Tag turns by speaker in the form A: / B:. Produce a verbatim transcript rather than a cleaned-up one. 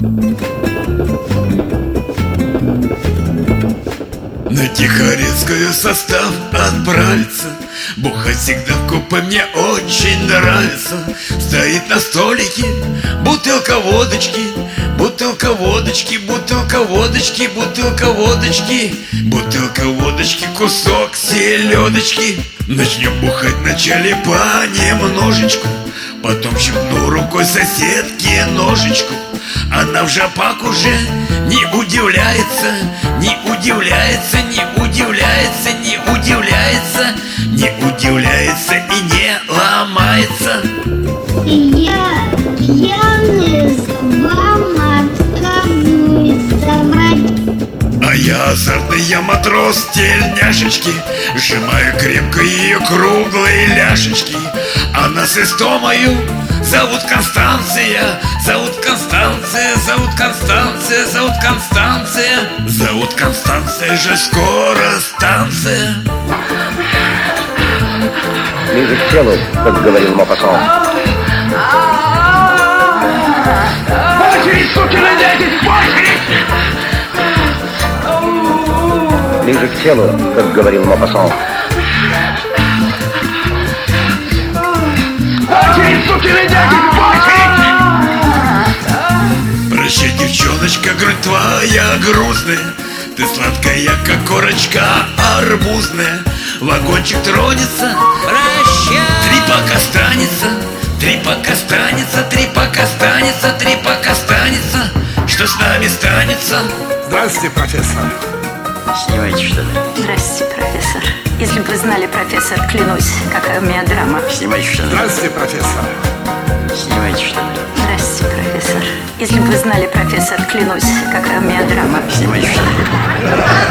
A: На Тихорецкую состав отправится. Бухать всегда в купе мне очень нравится. Стоит на столике бутылка водочки, бутылка водочки, бутылка водочки, бутылка водочки, бутылка водочки, кусок селедочки. Начнем бухать вначале понемножечку, потом щипну рукой соседке ножичку. Она в жопак уже не удивляется, не удивляется, не удивляется, не удивляется, не удивляется и не ломается.
B: Я пьяный вам отказываюсь давать.
A: А я азартный, я матрос тельняшечки, сжимаю крепко ее круглые ляшечки. Она сесту мою зовут Констанция, зовут Констанция, зовут Констанция, зовут Констанция, зовут Констанция, же скоро станция.
C: Ближе к телу, как говорил Мопассон.
D: Очередь, сукины дети, очередь!
C: Ближе к телу, как говорил Мопассон.
D: Очередь, сукины дети, очередь!
A: Прощай, девчоночка, грудь твоя грустная, ты сладкая, как корочка арбузная. Вагончик тронется, прощай. Три пока останется, три пока останется, три пока останется, три пока останется. Что с нами станется?
E: Здравствуйте, профессор.
F: Снимаете, что ли?
G: Здрасте, профессор. Если бы вы знали, профессор, клянусь, какая у меня драма.
F: Снимаете, что ли?
E: Здравствуйте, профессор.
F: Снимаете, что ли?
G: Здрасте, профессор. Если бы вы знали, профессор, клянусь, какая у меня драма.
F: Снимаете, что ли?